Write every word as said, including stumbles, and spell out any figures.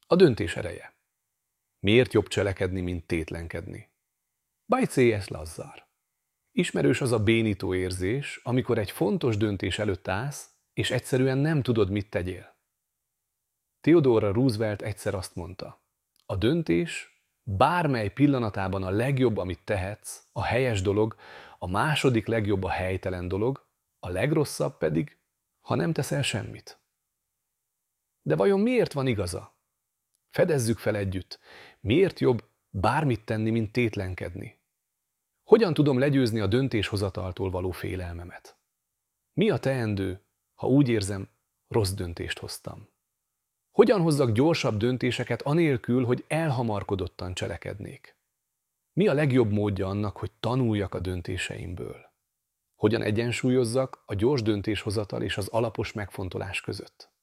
A döntés ereje. Miért jobb cselekedni, mint tétlenkedni? By C S. Lazzar. Ismerős az a bénító érzés, amikor egy fontos döntés előtt állsz, és egyszerűen nem tudod, mit tegyél. Theodore Roosevelt egyszer azt mondta, a döntés bármely pillanatában a legjobb, amit tehetsz, a helyes dolog, a második legjobb a helytelen dolog, a legrosszabb pedig, ha nem teszel semmit. De vajon miért van igaza? Fedezzük fel együtt, miért jobb bármit tenni, mint tétlenkedni? Hogyan tudom legyőzni a döntéshozataltól való félelmemet? Mi a teendő, ha úgy érzem, rossz döntést hoztam? Hogyan hozzak gyorsabb döntéseket anélkül, hogy elhamarkodottan cselekednék? Mi a legjobb módja annak, hogy tanuljak a döntéseimből? Hogyan egyensúlyozzak a gyors döntéshozatal és az alapos megfontolás között?